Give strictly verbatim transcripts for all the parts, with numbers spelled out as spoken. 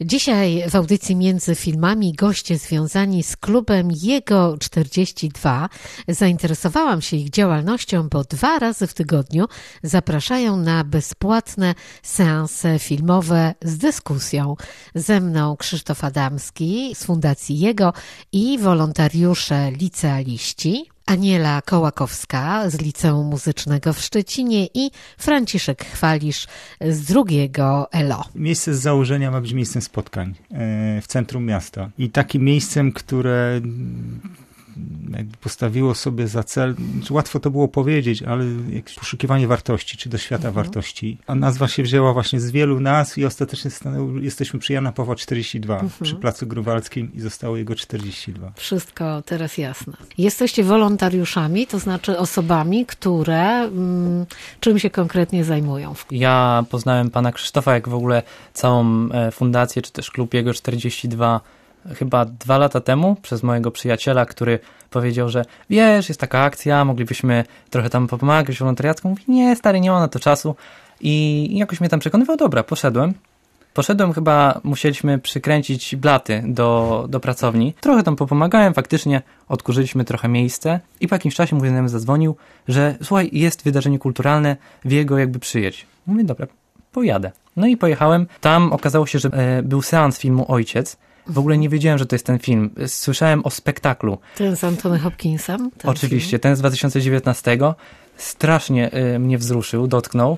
Dzisiaj w audycji Między Filmami goście związani z klubem Jego czterdzieści dwa. Zainteresowałam się ich działalnością, bo dwa razy w tygodniu zapraszają na bezpłatne seanse filmowe z dyskusją. Ze mną Krzysztof Adamski z Fundacji Jego i wolontariusze licealiści, Aniela Kołakowska z Liceum Muzycznego w Szczecinie i Franciszek Chwalisz z drugiego L O. Miejsce z założenia ma być miejscem spotkań w centrum miasta i takim miejscem, które postawiło sobie za cel, łatwo to było powiedzieć, ale poszukiwanie wartości, czy do świata mhm. wartości. A nazwa się wzięła właśnie z wielu nazw i ostatecznie stanęło, jesteśmy przy Jana Pawła czterdzieści dwa, mhm. przy Placu Grunwaldzkim i zostało jego czterdzieści dwa. Wszystko teraz jasne. Jesteście wolontariuszami, to znaczy osobami, które mm, czym się konkretnie zajmują? Ja poznałem pana Krzysztofa, jak w ogóle całą fundację, czy też klub Jego czterdzieści dwa chyba dwa lata temu przez mojego przyjaciela, który powiedział, że wiesz, jest taka akcja, moglibyśmy trochę tam pomagać wolontariacką. Mówi, nie, stary, nie ma na to czasu. I jakoś mnie tam przekonywał, dobra, poszedłem. Poszedłem, chyba musieliśmy przykręcić blaty do, do pracowni. Trochę tam popomagałem, faktycznie odkurzyliśmy trochę miejsce i po jakimś czasie mój znajomy zadzwonił, że słuchaj, jest wydarzenie kulturalne, w Jego jakby przyjedź. Mówię, dobra, pojadę. No i pojechałem. Tam okazało się, że e, był seans filmu Ojciec. W ogóle nie wiedziałem, że to jest ten film. Słyszałem o spektaklu. Ten z Antony Hopkinsem? Ten Oczywiście, film. ten z dwa tysiące dziewiętnastego. Strasznie y, mnie wzruszył, dotknął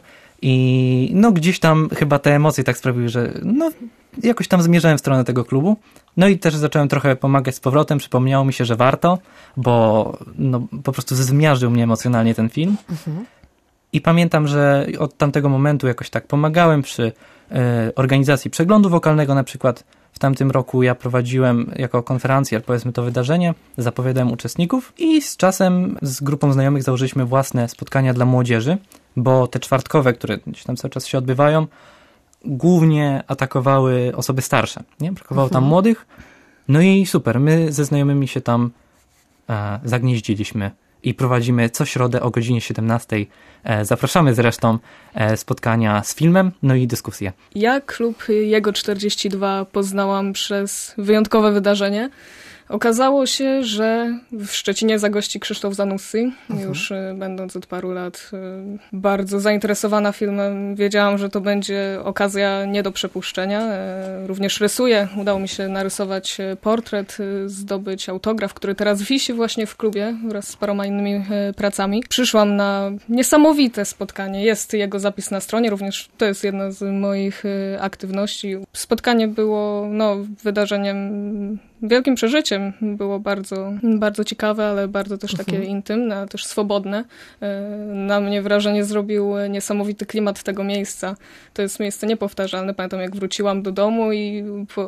i no gdzieś tam chyba te emocje tak sprawiły, że no jakoś tam zmierzałem w stronę tego klubu. No i też zacząłem trochę pomagać z powrotem. Przypomniało mi się, że warto, bo no, po prostu zmiażdżył mnie emocjonalnie ten film. Mhm. I pamiętam, że od tamtego momentu jakoś tak pomagałem przy y, organizacji przeglądu wokalnego na przykład. W tamtym roku ja prowadziłem jako konferencjer, powiedzmy, to wydarzenie, zapowiadałem uczestników i z czasem z grupą znajomych założyliśmy własne spotkania dla młodzieży, bo te czwartkowe, które gdzieś tam cały czas się odbywają, głównie atakowały osoby starsze, nie? Brakowało mhm. tam młodych, no i super, my ze znajomymi się tam e, zagnieździliśmy i prowadzimy co środę o godzinie siedemnastej. Zapraszamy zresztą spotkania z filmem, no i dyskusje. Ja klub Jego czterdzieści dwa poznałam przez wyjątkowe wydarzenie. Okazało się, że w Szczecinie zagości Krzysztof Zanussi, mhm. już będąc od paru lat bardzo zainteresowana filmem. Wiedziałam, że to będzie okazja nie do przepuszczenia. Również rysuję. Udało mi się narysować portret, zdobyć autograf, który teraz wisi właśnie w klubie wraz z paroma innymi pracami. Przyszłam na niesamowite spotkanie. Jest jego zapis na stronie, również to jest jedna z moich aktywności. Spotkanie było no, wydarzeniem wielkim przeżyciem. Było bardzo, bardzo ciekawe, ale bardzo też takie mhm. intymne, ale też swobodne. Na mnie wrażenie zrobił niesamowity klimat tego miejsca. To jest miejsce niepowtarzalne. Pamiętam, jak wróciłam do domu i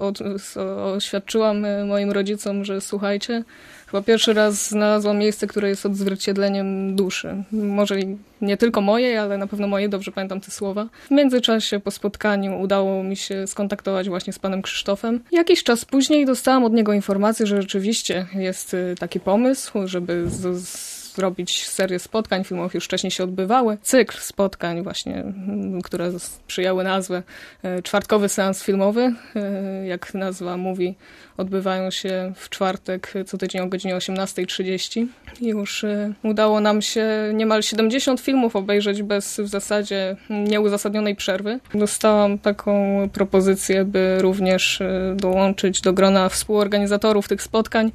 oświadczyłam moim rodzicom, że słuchajcie, chyba pierwszy raz znalazłam miejsce, które jest odzwierciedleniem duszy. Może nie tylko mojej, ale na pewno mojej, dobrze pamiętam te słowa. W międzyczasie po spotkaniu udało mi się skontaktować właśnie z panem Krzysztofem. Jakiś czas później dostałam od niego informację, że rzeczywiście jest taki pomysł, żeby z, z zrobić serię spotkań filmowych, już wcześniej się odbywały. Cykl spotkań właśnie, które przyjęły nazwę Czwartkowy seans filmowy. Jak nazwa mówi, odbywają się w czwartek co tydzień o godzinie osiemnastej trzydzieści. Już udało nam się niemal siedemdziesiąt filmów obejrzeć bez w zasadzie nieuzasadnionej przerwy. Dostałam taką propozycję, by również dołączyć do grona współorganizatorów tych spotkań.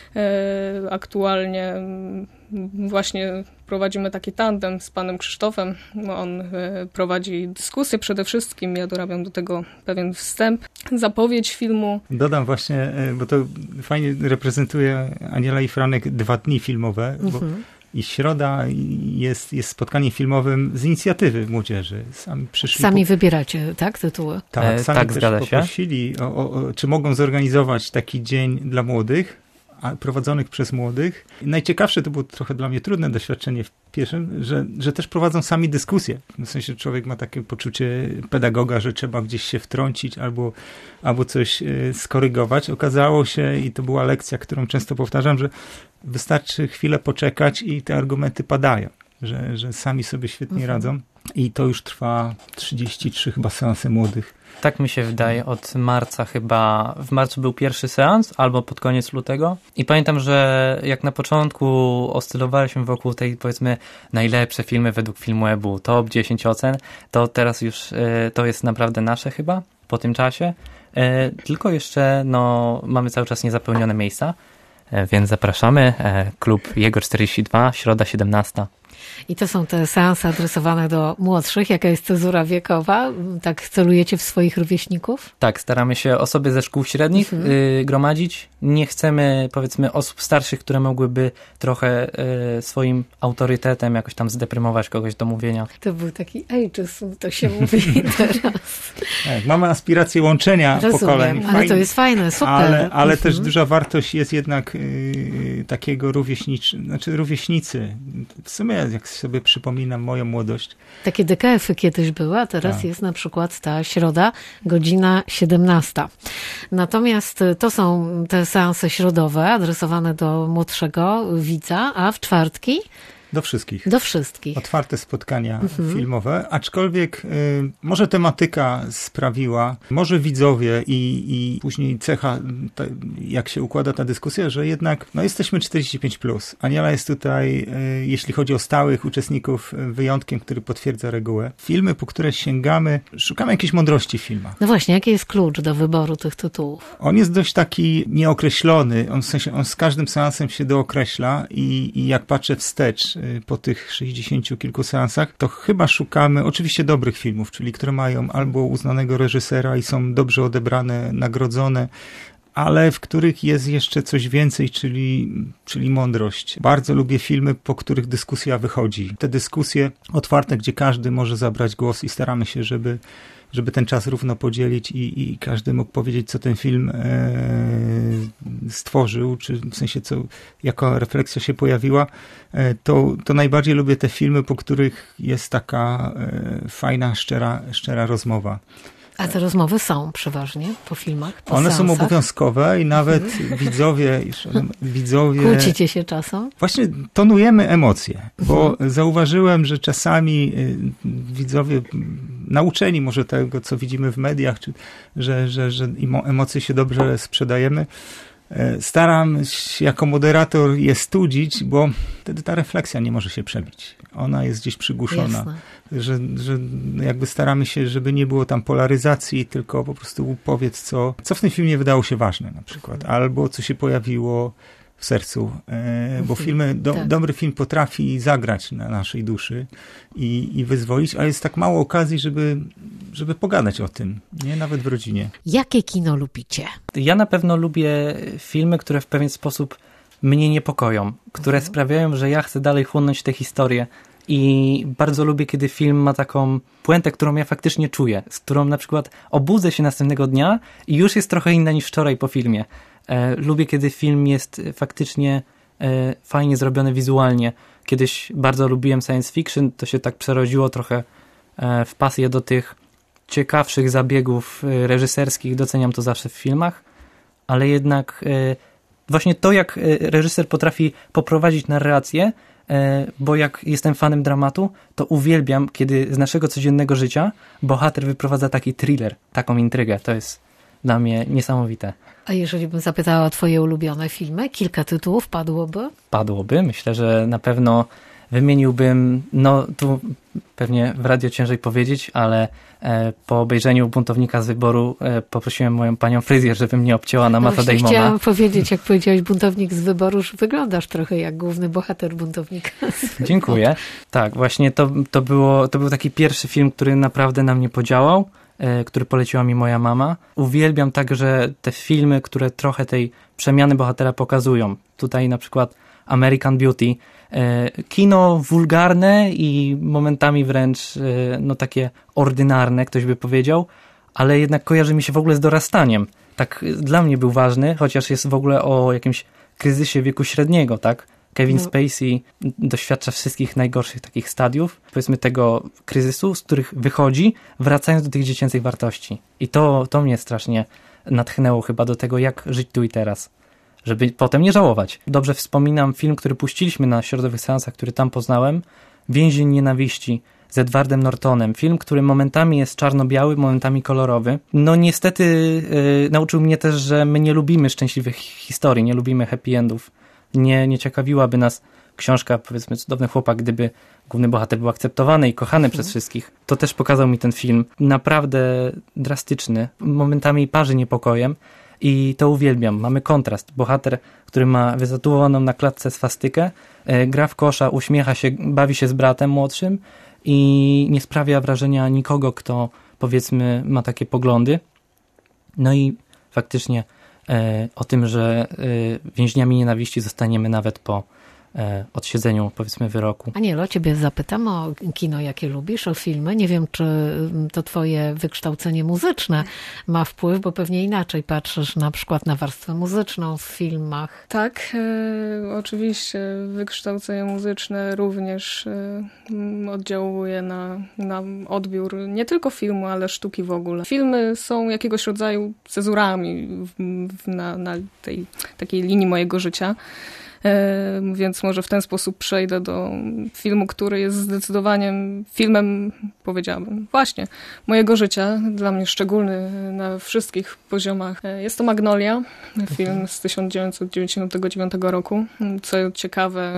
Aktualnie właśnie prowadzimy taki tandem z panem Krzysztofem. On prowadzi dyskusję przede wszystkim. Ja dorabiam do tego pewien wstęp. Zapowiedź filmu. Dodam właśnie, bo to fajnie reprezentuje Aniela i Franek dwa dni filmowe, mhm. bo i środa jest, jest spotkaniem filmowym z inicjatywy młodzieży. Sami przyszli. Sami po... wybieracie, tak, tytuły? Tak, e, sami tak, zgadza się. Poprosili, o, o, o, czy mogą zorganizować taki dzień dla młodych, prowadzonych przez młodych. Najciekawsze, to było trochę dla mnie trudne doświadczenie w pierwszym, że, że też prowadzą sami dyskusje. W sensie człowiek ma takie poczucie pedagoga, że trzeba gdzieś się wtrącić albo, albo coś skorygować. Okazało się, i to była lekcja, którą często powtarzam, że wystarczy chwilę poczekać i te argumenty padają. Że, że sami sobie świetnie mhm. radzą. i to już trwa trzydzieści trzy chyba seanse młodych. Tak mi się wydaje, od marca chyba, w marcu był pierwszy seans, albo pod koniec lutego. I pamiętam, że jak na początku oscylowaliśmy wokół tej, powiedzmy, najlepsze filmy według Filmwebu, top dziesięć ocen, to teraz już y, to jest naprawdę nasze chyba, po tym czasie. Y, tylko jeszcze, no, mamy cały czas niezapełnione miejsca, y, więc zapraszamy. Y, klub Jego czterdzieści dwa, środa siedemnasta. I to są te seanse adresowane do młodszych. Jaka jest cezura wiekowa? Tak celujecie w swoich rówieśników? Tak, staramy się osoby ze szkół średnich mhm. y, gromadzić. Nie chcemy, powiedzmy, osób starszych, które mogłyby trochę y, swoim autorytetem jakoś tam zdeprymować kogoś do mówienia. To był taki ageism, to się mówi teraz. Tak, mamy aspiracje łączenia Rozumiem, pokoleń. Ale to jest fajne, super. Ale, ale mhm. też duża wartość jest jednak y, takiego rówieśniczy, znaczy rówieśnicy. W sumie, jak sobie przypominam moją młodość. Takie D K F-y kiedyś były, a teraz tak. jest na przykład ta środa, godzina siedemnasta. Natomiast to są te seanse środowe adresowane do młodszego widza, a w czwartki? Do wszystkich. Do wszystkich. Otwarte spotkania mhm. filmowe, aczkolwiek y, może tematyka sprawiła, może widzowie i, i później cecha, ta, jak się układa ta dyskusja, że jednak no jesteśmy czterdzieści pięć plus. Aniela jest tutaj, y, jeśli chodzi o stałych uczestników, wyjątkiem, który potwierdza regułę. Filmy, po które sięgamy, szukamy jakiejś mądrości w filmach. No właśnie, jaki jest klucz do wyboru tych tytułów? On jest dość taki nieokreślony, on w sensie, on z każdym seansem się dookreśla i, i jak patrzę wstecz, po tych sześćdziesięciu kilku seansach, to chyba szukamy oczywiście dobrych filmów, czyli które mają albo uznanego reżysera i są dobrze odebrane, nagrodzone, ale w których jest jeszcze coś więcej, czyli, czyli mądrość. Bardzo lubię filmy, po których dyskusja wychodzi. Te dyskusje otwarte, gdzie każdy może zabrać głos i staramy się, żeby żeby ten czas równo podzielić i, i każdy mógł powiedzieć, co ten film e, stworzył, czy w sensie, co, jaka refleksja się pojawiła, e, to, to najbardziej lubię te filmy, po których jest taka e, fajna, szczera, szczera rozmowa. A te rozmowy są przeważnie po filmach? Po One seansach? są obowiązkowe i nawet widzowie... widzowie Kłócicie się czasem? Właśnie tonujemy emocje, bo mhm. zauważyłem, że czasami widzowie, nauczeni może tego, co widzimy w mediach, czy, że, że, że emocje się dobrze sprzedajemy, staram się jako moderator je studzić, bo wtedy ta refleksja nie może się przebić. Ona jest gdzieś przygłuszona. Że, że jakby staramy się, żeby nie było tam polaryzacji, tylko po prostu powiedz, co, co w tym filmie wydało się ważne na przykład, albo co się pojawiło w sercu, e, bo filmy, do, tak. dobry film potrafi zagrać na naszej duszy i, i wyzwolić, a jest tak mało okazji, żeby, żeby pogadać o tym, nie? Nawet w rodzinie. Jakie kino lubicie? Ja na pewno lubię filmy, które w pewien sposób mnie niepokoją, które mhm. sprawiają, że ja chcę dalej chłonąć tę historię. I bardzo lubię, kiedy film ma taką puentę, którą ja faktycznie czuję, z którą na przykład obudzę się następnego dnia i już jest trochę inna niż wczoraj po filmie. E, lubię, kiedy film jest faktycznie e, fajnie zrobiony wizualnie. Kiedyś bardzo lubiłem science fiction, to się tak przerodziło trochę e, w pasję do tych ciekawszych zabiegów e, reżyserskich, doceniam to zawsze w filmach, ale jednak e, właśnie to, jak e, reżyser potrafi poprowadzić narrację, bo jak jestem fanem dramatu, to uwielbiam, kiedy z naszego codziennego życia bohater wyprowadza taki thriller, taką intrygę. To jest dla mnie niesamowite. A jeżeli bym zapytała o twoje ulubione filmy, kilka tytułów padłoby? Padłoby. Myślę, że na pewno wymieniłbym, no tu pewnie w radio ciężej powiedzieć, ale e, po obejrzeniu Buntownika z wyboru e, poprosiłem moją panią fryzjer, żeby mnie obcięła na Matta Damona. Chciałam powiedzieć, jak powiedziałeś Buntownik z wyboru, że wyglądasz trochę jak główny bohater Buntownika. Dziękuję. Tak, właśnie to, to, było, to był taki pierwszy film, który naprawdę na mnie podziałał, e, który poleciła mi moja mama. Uwielbiam także te filmy, które trochę tej przemiany bohatera pokazują. Tutaj na przykład American Beauty. Kino wulgarne i momentami wręcz no takie ordynarne, ktoś by powiedział, ale jednak kojarzy mi się w ogóle z dorastaniem. Tak dla mnie był ważny, chociaż jest w ogóle o jakimś kryzysie wieku średniego, tak? Kevin no. Spacey doświadcza wszystkich najgorszych takich stadiów, powiedzmy tego kryzysu, z których wychodzi, wracając do tych dziecięcych wartości. I to, to mnie strasznie natchnęło chyba do tego, jak żyć tu i teraz, żeby potem nie żałować. Dobrze wspominam film, który puściliśmy na środowych seansach, który tam poznałem, Więzień nienawiści z Edwardem Nortonem. Film, który momentami jest czarno-biały, momentami kolorowy. No niestety yy, nauczył mnie też, że my nie lubimy szczęśliwych historii, nie lubimy happy endów. Nie, nie ciekawiłaby nas książka, powiedzmy, Cudowny chłopak, gdyby główny bohater był akceptowany i kochany mhm. przez wszystkich. To też pokazał mi ten film. Naprawdę drastyczny, momentami parzy niepokojem i to uwielbiam. Mamy kontrast. Bohater, który ma wytatuowaną na klatce swastykę, yy, gra w kosza, uśmiecha się, bawi się z bratem młodszym i nie sprawia wrażenia nikogo, kto, powiedzmy, ma takie poglądy. No i faktycznie e, o tym, że e, więźniami nienawiści zostaniemy nawet po e, odsiedzeniu, powiedzmy, wyroku. Anielo, ciebie zapytam o kino, jakie lubisz, o filmy. Nie wiem, czy to twoje wykształcenie muzyczne ma wpływ, bo pewnie inaczej patrzysz na przykład na warstwę muzyczną w filmach. Tak, e, oczywiście wykształcenie muzyczne również e, oddziałuje na, na odbiór nie tylko filmu, ale sztuki w ogóle. Filmy są jakiegoś rodzaju cezurami w, w, na, na tej takiej linii mojego życia. Więc może w ten sposób przejdę do filmu, który jest zdecydowanie filmem, powiedziałabym, właśnie mojego życia, dla mnie szczególny na wszystkich poziomach. Jest to Magnolia, film z tysiąc dziewięćset dziewięćdziesiątego dziewiątego roku. Co ciekawe,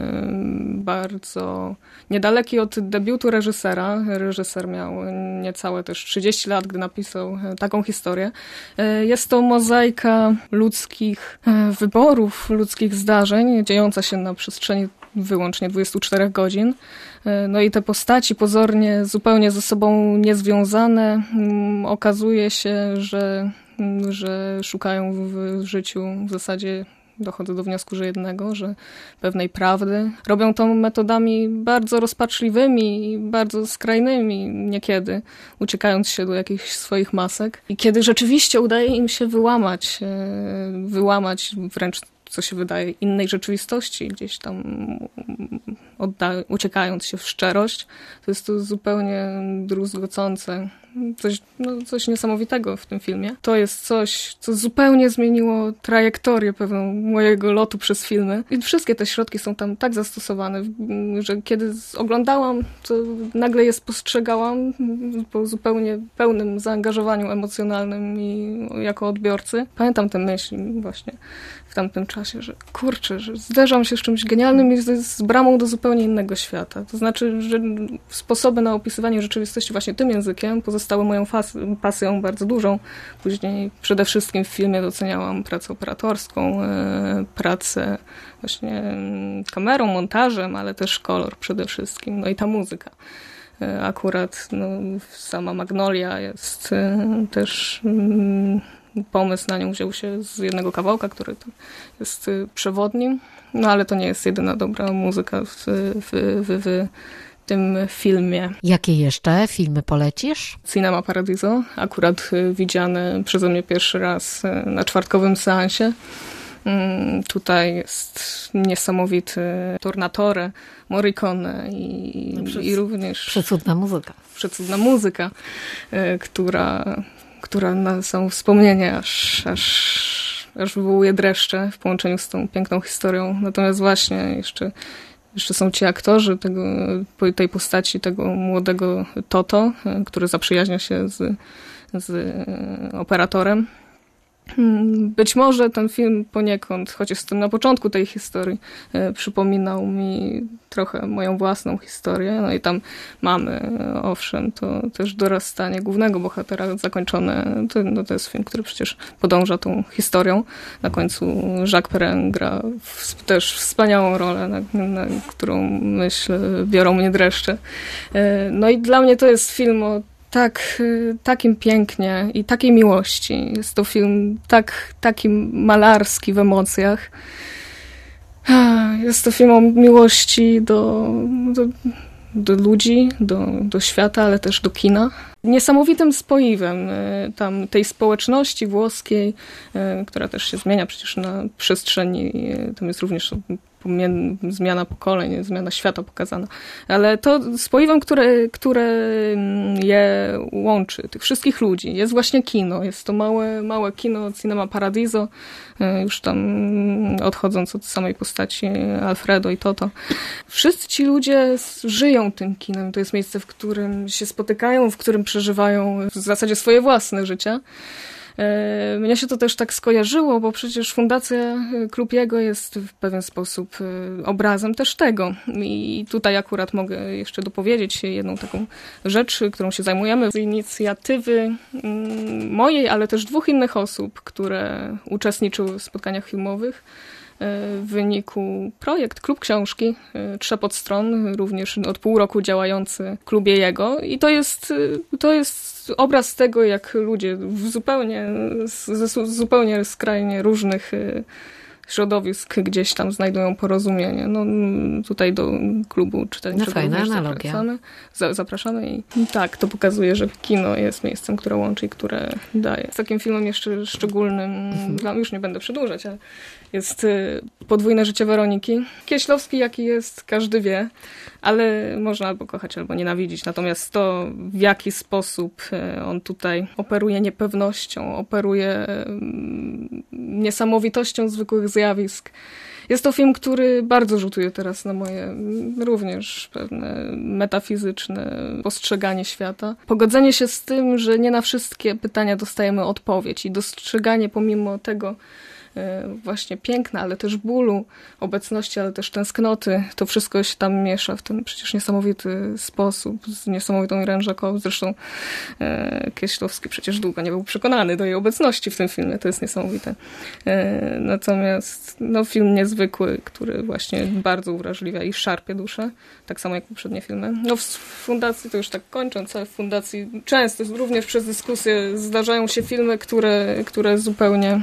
bardzo niedaleki od debiutu reżysera. Reżyser miał niecałe też trzydzieści lat, gdy napisał taką historię. Jest to mozaika ludzkich wyborów, ludzkich zdarzeń, dziejąca się na przestrzeni wyłącznie dwudziestu czterech godzin. No i te postaci pozornie zupełnie ze sobą niezwiązane. Okazuje się, że, że szukają w życiu w zasadzie, dochodzę do wniosku, że jednego, że pewnej prawdy. Robią to metodami bardzo rozpaczliwymi i bardzo skrajnymi niekiedy, uciekając się do jakichś swoich masek. I kiedy rzeczywiście udaje im się wyłamać, wyłamać wręcz, co się wydaje, innej rzeczywistości, gdzieś tam odda- uciekając się w szczerość, to jest to zupełnie druzgocące. Coś, no, coś niesamowitego w tym filmie. To jest coś, co zupełnie zmieniło trajektorię pewną mojego lotu przez filmy. I wszystkie te środki są tam tak zastosowane, że kiedy oglądałam, to nagle je spostrzegałam po zupełnie pełnym zaangażowaniu emocjonalnym i jako odbiorcy. Pamiętam tę myśl właśnie w tamtym czasie, że kurczę, że zderzam się z czymś genialnym i z, z bramą do zupełnie innego świata. To znaczy, że sposoby na opisywanie rzeczywistości właśnie tym językiem pozostały moją fas- pasją bardzo dużą. Później przede wszystkim w filmie doceniałam pracę operatorską, e, pracę właśnie kamerą, montażem, ale też kolor przede wszystkim. No i ta muzyka. E, akurat no, sama Magnolia jest e, też... Mm, pomysł na nią wziął się z jednego kawałka, który jest przewodnim, no ale to nie jest jedyna dobra muzyka w, w, w, w tym filmie. Jakie jeszcze filmy polecisz? Cinema Paradiso, akurat widziane przeze mnie pierwszy raz na czwartkowym seansie. Tutaj jest niesamowity Tornatore, Morricone i, no przez, i również... Przecudna muzyka. Przecudna muzyka, która... która na samo wspomnienie aż, aż, aż wywołuje dreszcze w połączeniu z tą piękną historią. Natomiast właśnie jeszcze, jeszcze są ci aktorzy tego, tej postaci, tego młodego Toto, który zaprzyjaźnia się z, z operatorem. Być może ten film poniekąd, choć jestem na początku tej historii, e, przypominał mi trochę moją własną historię. No i tam mamy, owszem, to też dorastanie głównego bohatera zakończone. To, no to jest film, który przecież podąża tą historią. Na końcu Jacques Perrin gra w, też wspaniałą rolę, na, na którą, myślę, biorą mnie dreszcze. E, no i dla mnie to jest film o tak, takim pięknie i takiej miłości. Jest to film tak, taki malarski w emocjach. Jest to film o miłości do, do, do ludzi, do, do świata, ale też do kina. Niesamowitym spoiwem tam tej społeczności włoskiej, która też się zmienia przecież na przestrzeni, tam jest również zmiana pokoleń, zmiana świata pokazana. Ale to spoiwem, które, które je łączy, tych wszystkich ludzi, jest właśnie kino. Jest to małe, małe kino, Cinema Paradiso, już tam odchodząc od samej postaci Alfredo i Toto. Wszyscy ci ludzie żyją tym kinem. To jest miejsce, w którym się spotykają, w którym przeżywają w zasadzie swoje własne życia. Mnie się to też tak skojarzyło, bo przecież Fundacja Klub Jego jest w pewien sposób obrazem też tego. I tutaj akurat mogę jeszcze dopowiedzieć jedną taką rzecz, którą się zajmujemy z inicjatywy mojej, ale też dwóch innych osób, które uczestniczyły w spotkaniach filmowych. W wyniku projekt Klub Książki, Trzepot Stron, również od pół roku działający w Klubie Jego. I to jest, to jest obraz tego, jak ludzie w zupełnie, z zupełnie skrajnie różnych środowisk gdzieś tam znajdują porozumienie. No tutaj do klubu czytelniczego no fajna analogia. Zapraszamy, zapraszamy i tak, to pokazuje, że kino jest miejscem, które łączy i które daje. Z takim filmem jeszcze szczególnym, mhm. dla, już nie będę przedłużać, ale jest Podwójne życie Weroniki. Kieślowski jaki jest, każdy wie, ale można albo kochać, albo nienawidzić. Natomiast to, w jaki sposób on tutaj operuje niepewnością, operuje niesamowitością zwykłych zjawisk. Jest to film, który bardzo rzutuje teraz na moje również pewne metafizyczne postrzeganie świata. Pogodzenie się z tym, że nie na wszystkie pytania dostajemy odpowiedź i dostrzeganie pomimo tego właśnie piękna, ale też bólu, obecności, ale też tęsknoty. To wszystko się tam miesza w ten przecież niesamowity sposób, z niesamowitą Irene Jacquot. Zresztą e, Kieślowski przecież długo nie był przekonany do jej obecności w tym filmie. To jest niesamowite. E, natomiast no, film niezwykły, który właśnie bardzo uwrażliwia i szarpie duszę. Tak samo jak poprzednie filmy. No w Fundacji, to już tak kończąc, ale w Fundacji często, również przez dyskusję zdarzają się filmy, które, które zupełnie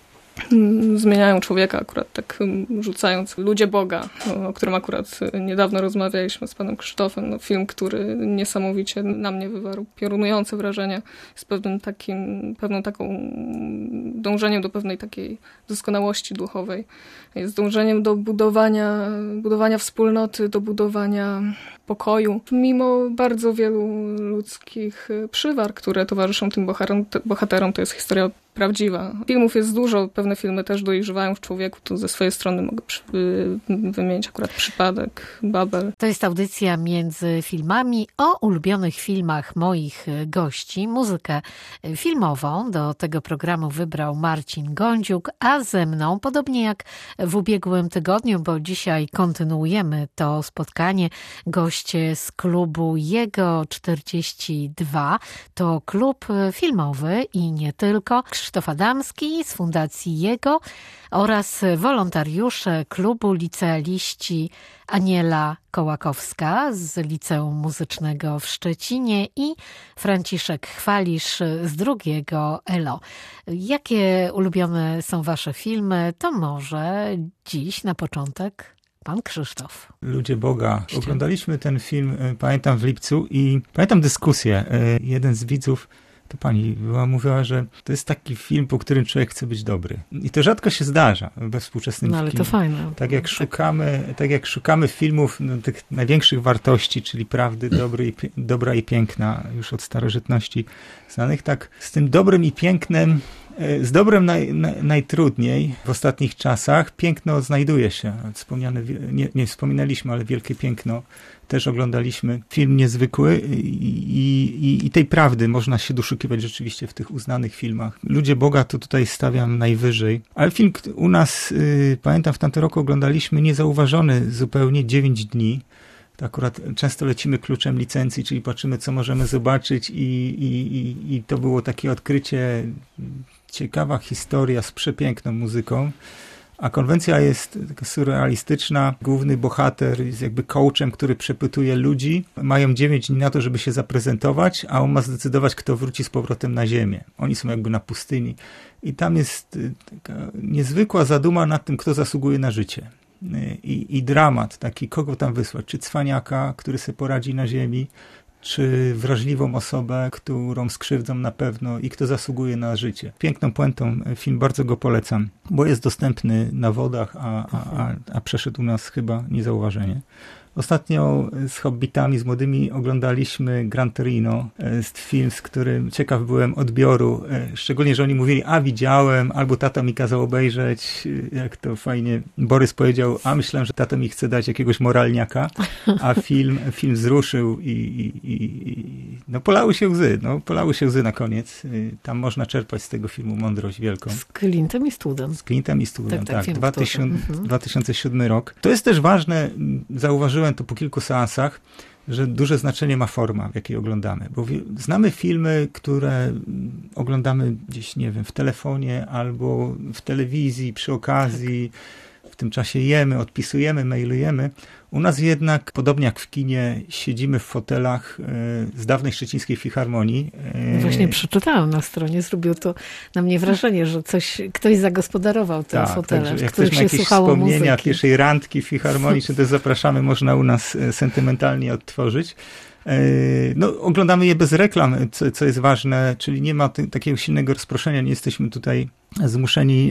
zmieniają człowieka, akurat tak rzucając Ludzie Boga, o którym akurat niedawno rozmawialiśmy z panem Krzysztofem. No, film, który niesamowicie na mnie wywarł piorunujące wrażenie, z pewnym takim, pewną taką dążeniem do pewnej takiej doskonałości duchowej. Jest dążeniem do budowania, budowania wspólnoty, do budowania pokoju. Mimo bardzo wielu ludzkich przywar, które towarzyszą tym bohaterom, bohaterom to jest historia prawdziwa. Filmów jest dużo, pewne filmy też dojrzewają w człowieku. Tu ze swojej strony mogę przy, wymienić akurat Przypadek, Babel. To jest audycja Między Filmami o ulubionych filmach moich gości. Muzykę filmową do tego programu wybrał Marcin Gądziuk, a ze mną, podobnie jak w ubiegłym tygodniu, bo dzisiaj kontynuujemy to spotkanie, goście z klubu Jego czterdzieści dwa. To klub filmowy i nie tylko. Krzysztof Adamski z Fundacji Jego oraz wolontariusze klubu licealiści Aniela Kołakowska z Liceum Muzycznego w Szczecinie i Franciszek Chwalisz z drugiego L O. Jakie ulubione są wasze filmy? To może dziś na początek pan Krzysztof. Ludzie Boga. Oglądaliśmy ten film, pamiętam, w lipcu i pamiętam dyskusję. Jeden z widzów, to pani była, mówiła, że to jest taki film, po którym człowiek chce być dobry. I to rzadko się zdarza we współczesnym no, ale kinie. To fajne. Tak jak szukamy, tak jak szukamy filmów no, tych największych wartości, czyli prawdy dobry i, dobra i piękna, już od starożytności znanych, tak z tym dobrym i pięknem, z dobrem naj, naj, najtrudniej w ostatnich czasach. Piękno znajduje się. Wspomniane, nie, nie wspominaliśmy, ale Wielkie Piękno też oglądaliśmy. Film niezwykły i, i, i tej prawdy można się doszukiwać rzeczywiście w tych uznanych filmach. Ludzie Boga to tutaj stawiam najwyżej. Ale film u nas, y, pamiętam, w tamtym roku oglądaliśmy niezauważony zupełnie dziewięć dni. To akurat często lecimy kluczem licencji, czyli patrzymy, co możemy zobaczyć i, i, i, i to było takie odkrycie, ciekawa historia z przepiękną muzyką. A konwencja jest taka surrealistyczna. Główny bohater jest jakby coachem, który przepytuje ludzi. Mają dziewięć dni na to, żeby się zaprezentować, a on ma zdecydować, kto wróci z powrotem na ziemię. Oni są jakby na pustyni. I tam jest taka niezwykła zaduma nad tym, kto zasługuje na życie. I, i dramat taki, kogo tam wysłać. Czy cwaniaka, który sobie poradzi na ziemi, czy wrażliwą osobę, którą skrzywdzą na pewno i kto zasługuje na życie. Piękną puentą film, bardzo go polecam, bo jest dostępny na wodach, a, a, a, a przeszedł u nas chyba niezauważenie. Ostatnio z hobbitami, z młodymi oglądaliśmy Gran Torino, jest film, z którym ciekaw byłem odbioru, szczególnie, że oni mówili, a widziałem, albo tata mi kazał obejrzeć, jak to fajnie Borys powiedział, a myślałem, że tata mi chce dać jakiegoś moralniaka, a film, film wzruszył i, i, i no polały się łzy, no polały się łzy na koniec. Tam można czerpać z tego filmu mądrość wielką. Z Clintem Eastwoodem. Z Clintem Eastwoodem, tak, tak, tak dwa tysiące siódmy rok. To jest też ważne, zauważyłem to po kilku seansach, że duże znaczenie ma forma, w jakiej oglądamy. Bo znamy filmy, które oglądamy gdzieś, nie wiem, w telefonie albo w telewizji, przy okazji, w tym czasie jemy, odpisujemy, mailujemy. U nas jednak, podobnie jak w kinie, siedzimy w fotelach y, z dawnej szczecińskiej filharmonii. Y, Właśnie przeczytałam na stronie, zrobiło to na mnie wrażenie, że coś, ktoś zagospodarował te tak, fotele, także w jak których ktoś ma się jakieś słuchało wspomnienia muzyki. pierwszej randki w filharmonii, czy też zapraszamy, można u nas sentymentalnie odtworzyć. No, oglądamy je bez reklam, co, co jest ważne, czyli nie ma t- takiego silnego rozproszenia, nie jesteśmy tutaj zmuszeni,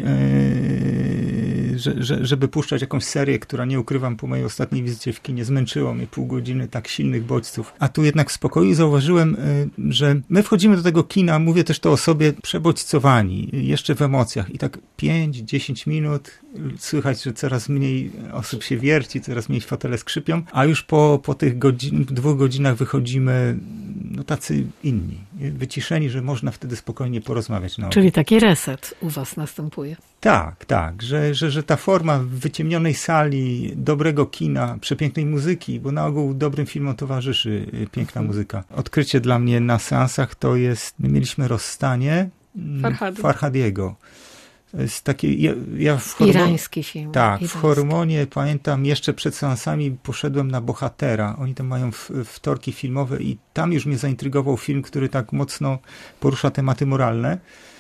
yy, że, że, żeby puszczać jakąś serię, która, nie ukrywam, po mojej ostatniej wizycie w kinie zmęczyło mnie pół godziny tak silnych bodźców. A tu jednak w spokoju zauważyłem, yy, że my wchodzimy do tego kina, mówię też to o sobie, przebodźcowani, jeszcze w emocjach i tak pięć dziesięć minut słychać, że coraz mniej osób się wierci, coraz mniej fotele skrzypią, a już po, po tych godzin, dwóch godzinach wychodzimy no tacy inni, wyciszeni, że można wtedy spokojnie porozmawiać. Na Czyli taki reset u was następuje. Tak, tak, że, że, że ta forma wyciemnionej sali, dobrego kina, przepięknej muzyki, bo na ogół dobrym filmom towarzyszy piękna mhm. muzyka. Odkrycie dla mnie na seansach to jest, my mieliśmy rozstanie Farhady. Farhadiego. Jest takie, ja, ja w hormo- Irański film. Tak, Irański. w Hormonie pamiętam, jeszcze przed seansami poszedłem na Bohatera. Oni tam mają w, wtorki filmowe i tam już mnie zaintrygował film, który tak mocno porusza tematy moralne.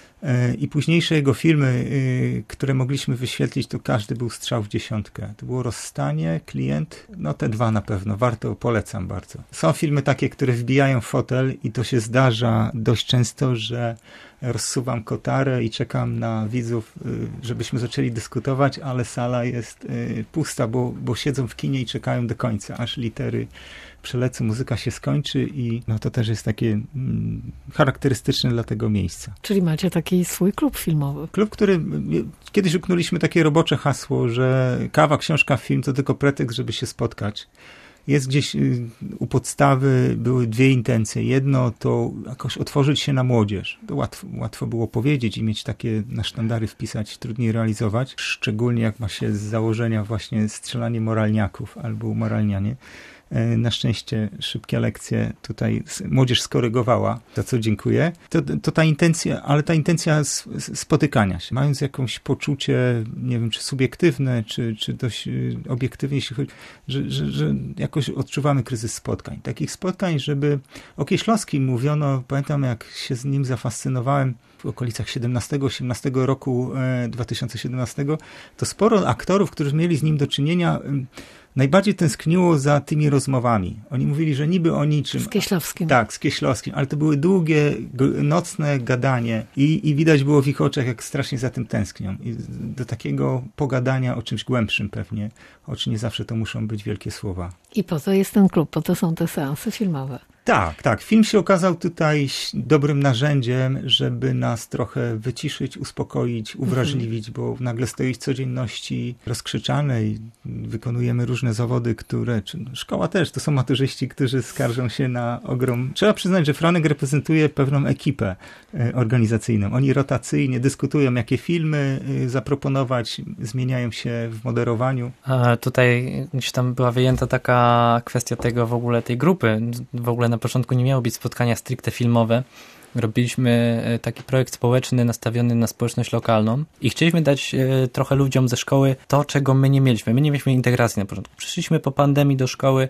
I późniejsze jego filmy, które mogliśmy wyświetlić, to każdy był strzał w dziesiątkę. To było Rozstanie, Klient, no te dwa na pewno, warto, polecam bardzo. Są filmy takie, które wbijają w fotel i to się zdarza dość często, że rozsuwam kotarę i czekam na widzów, żebyśmy zaczęli dyskutować, ale sala jest pusta, bo, bo siedzą w kinie i czekają do końca, aż litery przelecą, muzyka się skończy i no to też jest takie mm, charakterystyczne dla tego miejsca. Czyli macie taki swój klub filmowy. Klub, który kiedyś uknęliśmy takie robocze hasło, że kawa, książka, film to tylko pretekst, żeby się spotkać. Jest gdzieś u podstawy, były dwie intencje. Jedno to jakoś otworzyć się na młodzież. To łatwo, łatwo było powiedzieć i mieć takie na sztandary wpisać, trudniej realizować. Szczególnie jak ma się z założenia właśnie strzelanie moralniaków albo umoralnianie. Na szczęście szybkie lekcje tutaj młodzież skorygowała, za co dziękuję. To, to ta intencja, ale ta intencja spotykania się, mając jakieś poczucie, nie wiem, czy subiektywne, czy, czy dość obiektywnie, jeśli chodzi, że, że, że jakoś odczuwamy kryzys spotkań. Takich spotkań, żeby o Kieślowskim mówiono, pamiętam jak się z nim zafascynowałem w okolicach siedemnastego osiemnastego roku dwa tysiące siedemnastego, to sporo aktorów, którzy mieli z nim do czynienia, najbardziej tęskniło za tymi rozmowami. Oni mówili, że niby o niczym. Z Kieślowskim. Tak, z Kieślowskim, ale to były długie, nocne gadanie i, i widać było w ich oczach, jak strasznie za tym tęsknią. I do takiego pogadania o czymś głębszym pewnie, choć nie zawsze to muszą być wielkie słowa. I po to jest ten klub, po to są te seanse filmowe. Tak, tak. Film się okazał tutaj dobrym narzędziem, żeby nas trochę wyciszyć, uspokoić, uwrażliwić, bo nagle z tej codzienności rozkrzyczanej wykonujemy różne zawody, które, czy szkoła też, to są maturzyści, którzy skarżą się na ogrom. Trzeba przyznać, że Franek reprezentuje pewną ekipę organizacyjną. Oni rotacyjnie dyskutują, jakie filmy zaproponować, zmieniają się w moderowaniu. A tutaj gdzieś tam była wyjęta taka kwestia tego w ogóle, tej grupy. W ogóle na początku nie miało być spotkania stricte filmowe. Robiliśmy taki projekt społeczny nastawiony na społeczność lokalną i chcieliśmy dać trochę ludziom ze szkoły to, czego my nie mieliśmy. My nie mieliśmy integracji na początku. Przyszliśmy po pandemii do szkoły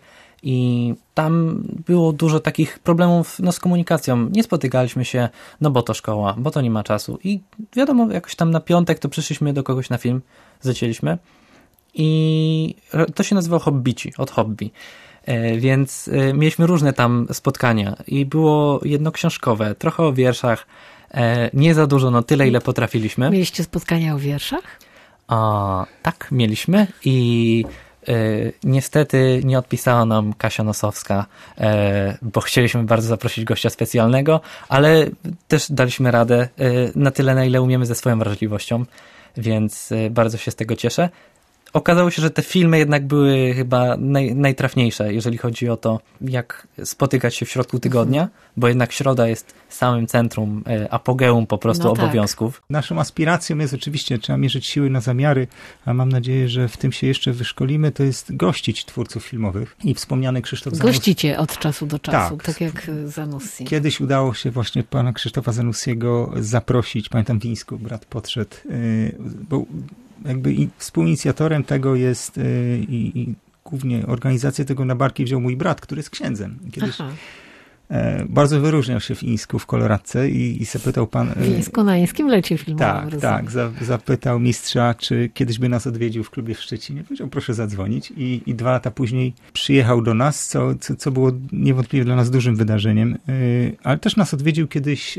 i tam było dużo takich problemów no, z komunikacją. Nie spotykaliśmy się, no bo to szkoła, bo to nie ma czasu. I wiadomo, jakoś tam na piątek to przyszliśmy do kogoś na film, zlecieliśmy i to się nazywało Hobbici, od hobby. Więc mieliśmy różne tam spotkania i było jedno książkowe, trochę o wierszach, nie za dużo, no tyle ile potrafiliśmy. Mieliście spotkania o wierszach? A, tak, mieliśmy i y, niestety nie odpisała nam Kasia Nosowska, y, bo chcieliśmy bardzo zaprosić gościa specjalnego, ale też daliśmy radę y, na tyle, na ile umiemy ze swoją wrażliwością, więc y, bardzo się z tego cieszę. Okazało się, że te filmy jednak były chyba naj, najtrafniejsze, jeżeli chodzi o to, jak spotykać się w środku tygodnia, bo jednak środa jest samym centrum, apogeum po prostu no obowiązków. Tak. Naszą aspiracją jest oczywiście, trzeba mierzyć siły na zamiary, a mam nadzieję, że w tym się jeszcze wyszkolimy, to jest gościć twórców filmowych. I wspomniany Krzysztof Zanussi. Gościcie od czasu do czasu, tak, tak jak Zanussi. Kiedyś udało się właśnie pana Krzysztofa Zanussiego zaprosić, pamiętam w Wińsku, brat podszedł, bo jakby i współinicjatorem tego jest yy, i głównie organizację tego na barki wziął mój brat, który jest księdzem. Kiedyś e, bardzo wyróżniał się w Ińsku, w Koloradce i, i zapytał pan... E, w Ińsku na Ińskim Lecie Filmowym. Tak, tak. Za, zapytał mistrza, czy kiedyś by nas odwiedził w klubie w Szczecinie. Powiedział, proszę zadzwonić. I, i dwa lata później przyjechał do nas, co, co, co było niewątpliwie dla nas dużym wydarzeniem. E, ale też nas odwiedził kiedyś e,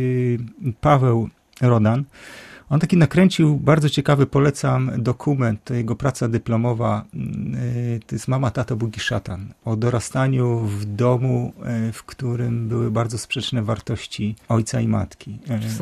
Paweł Rodan. On taki nakręcił, bardzo ciekawy, polecam dokument, to jego praca dyplomowa, to jest Mama, Tato, Bóg i Szatan, o dorastaniu w domu, w którym były bardzo sprzeczne wartości ojca i matki.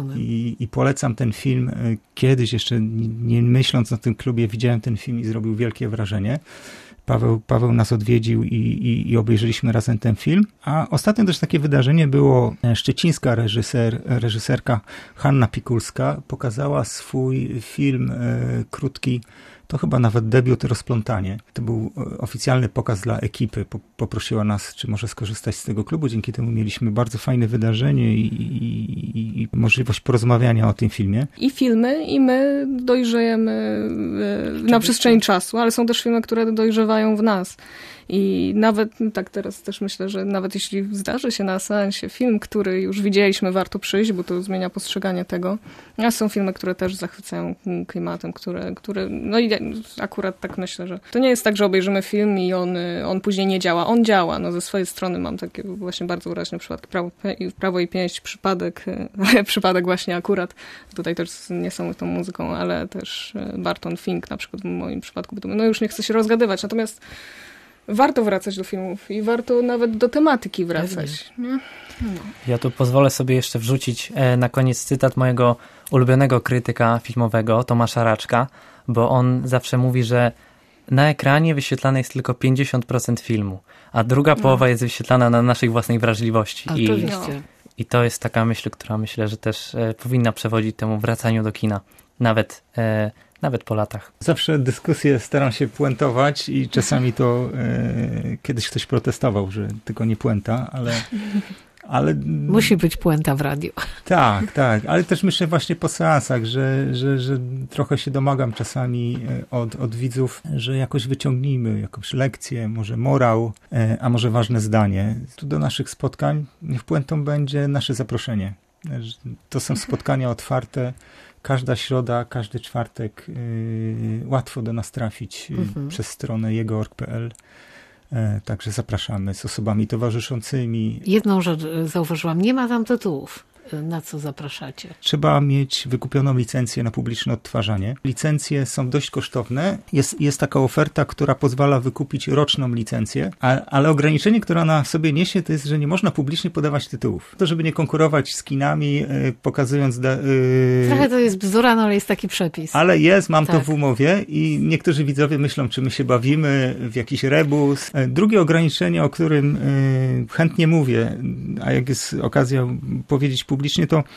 I, i polecam ten film. Kiedyś jeszcze nie myśląc o tym klubie, widziałem ten film i zrobił wielkie wrażenie. Paweł, Paweł nas odwiedził i, i, i obejrzeliśmy razem ten film. A ostatnio też takie wydarzenie było, szczecińska reżyser, reżyserka Hanna Pikulska pokazała swój film e, krótki, to chyba nawet debiut, Rozplątanie. To był oficjalny pokaz dla ekipy. Poprosiła nas, czy może skorzystać z tego klubu. Dzięki temu mieliśmy bardzo fajne wydarzenie i, i, i możliwość porozmawiania o tym filmie. I filmy, i my dojrzejemy na przestrzeni czasu, ale są też filmy, które dojrzewają w nas. I nawet, tak teraz też myślę, że nawet jeśli zdarzy się na seansie film, który już widzieliśmy, warto przyjść, bo to zmienia postrzeganie tego. A są filmy, które też zachwycają klimatem, które, które no i akurat tak myślę, że to nie jest tak, że obejrzymy film i on, on później nie działa. On działa. No ze swojej strony mam takie właśnie bardzo wyraźne przypadki. Prawo, prawo i pięść, przypadek, przypadek właśnie akurat. Tutaj też z niesamowitą muzyką, ale też Barton Fink na przykład w moim przypadku. No już nie chcę się rozgadywać, natomiast warto wracać do filmów i warto nawet do tematyki wracać. Nie? No. Ja tu pozwolę sobie jeszcze wrzucić na koniec cytat mojego ulubionego krytyka filmowego, Tomasza Raczka, bo on zawsze mówi, że na ekranie wyświetlane jest tylko pięćdziesiąt procent filmu, a druga no. połowa jest wyświetlana na naszej własnej wrażliwości. I, I to jest taka myśl, która myślę, że też e, powinna przewodzić temu wracaniu do kina. Nawet e, Nawet po latach. Zawsze dyskusje staram się puentować i czasami to e, kiedyś ktoś protestował, że tylko nie puenta, ale... ale musi być puenta w radiu. Tak, tak, ale też myślę właśnie po seansach, że, że, że trochę się domagam czasami od, od widzów, że jakoś wyciągnijmy jakąś lekcję, może morał, e, a może ważne zdanie. Tu do naszych spotkań niech puentą będzie nasze zaproszenie. To są spotkania otwarte. Każda środa, każdy czwartek yy, łatwo do nas trafić yy, mhm. przez stronę jego kropka org kropka pe el. Yy, także zapraszamy z osobami towarzyszącymi. Jedną rzecz zauważyłam, nie ma tam tytułów. Na co zapraszacie? Trzeba mieć wykupioną licencję na publiczne odtwarzanie. Licencje są dość kosztowne. Jest, jest taka oferta, która pozwala wykupić roczną licencję, a, ale ograniczenie, które ona w sobie niesie, to jest, że nie można publicznie podawać tytułów. To, żeby nie konkurować z kinami, yy, pokazując... Da, yy... Trochę to jest bzdura, no ale jest taki przepis. Ale jest, mam tak. to w umowie i niektórzy widzowie myślą, czy my się bawimy w jakiś rebus. Drugie ograniczenie, o którym yy, chętnie mówię, a jak jest okazja powiedzieć publicznie, publicznie, to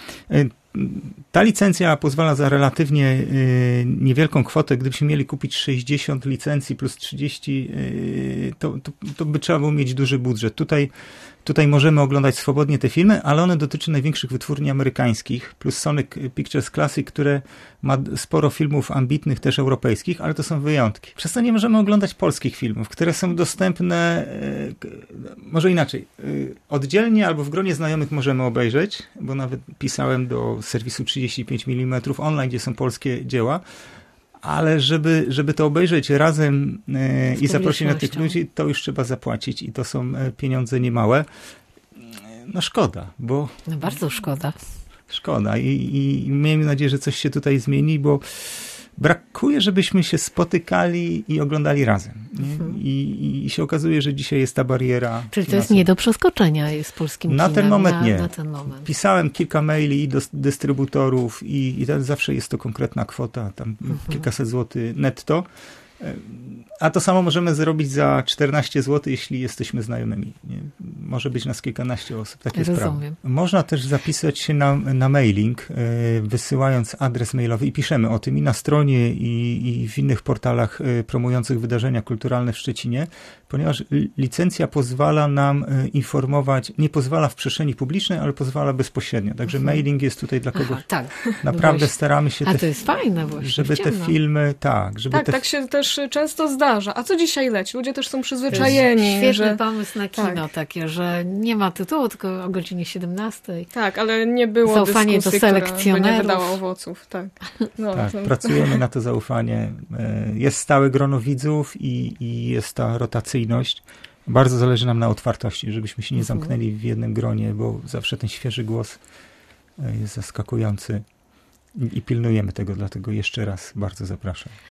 ta licencja pozwala za relatywnie niewielką kwotę. Gdybyśmy mieli kupić sześćdziesiąt licencji plus trzydzieści, to, to, to by trzeba było mieć duży budżet. Tutaj, tutaj możemy oglądać swobodnie te filmy, ale one dotyczą największych wytwórni amerykańskich, plus Sony Pictures Classic, które ma sporo filmów ambitnych, też europejskich, ale to są wyjątki. Przez to nie możemy oglądać polskich filmów, które są dostępne, może inaczej, oddzielnie albo w gronie znajomych możemy obejrzeć, bo nawet pisałem do serwisu trzydzieści pięć milimetrów online, gdzie są polskie dzieła, ale żeby, żeby to obejrzeć razem e, i zaprosić na tych publicznością. ludzi, to już trzeba zapłacić i to są e, pieniądze niemałe. No szkoda, bo... No bardzo szkoda. Szkoda i, i, i miejmy nadzieję, że coś się tutaj zmieni, bo brakuje, żebyśmy się spotykali i oglądali razem. Nie? Mhm. I, I się okazuje, że dzisiaj jest ta bariera. Czyli to jest nie do przeskoczenia z polskim Na kinem. ten moment na, nie. Na ten moment. Pisałem kilka maili do dystrybutorów i, i tam zawsze jest to konkretna kwota, tam Mhm. kilkaset złotych netto. A to samo możemy zrobić za czternaście złotych, jeśli jesteśmy znajomymi. Nie? Może być nas kilkanaście osób, takie sprawy. Rozumiem. Można też zapisać się na, na mailing, yy, wysyłając adres mailowy i piszemy o tym i na stronie, i, i w innych portalach yy, promujących wydarzenia kulturalne w Szczecinie, ponieważ licencja pozwala nam yy, informować, nie pozwala w przestrzeni publicznej, ale pozwala bezpośrednio. Także Mhm. mailing jest tutaj dla kogoś. Aha, tak. Naprawdę Właśnie. staramy się, A te, to jest fajne właśnie. żeby te ciemno. filmy, tak, żeby Tak, te tak się też często zdarza. A co dzisiaj leci? Ludzie też są przyzwyczajeni. Świetny że... pomysł na kino Tak. takie, że nie ma tytułu, tylko o godzinie siedemnastej. Tak, ale nie było Zaufanie do dyskusji, która by nie selekcjonerów. wydała owoców. Tak, no, Tak, to- pracujemy na to zaufanie. E, Jest stałe grono widzów i, i jest ta rotacyjność. Bardzo zależy nam na otwartości, żebyśmy się nie Mhm. zamknęli w jednym gronie, bo zawsze ten świeży głos e, jest zaskakujący i, i pilnujemy tego, dlatego jeszcze raz bardzo zapraszam.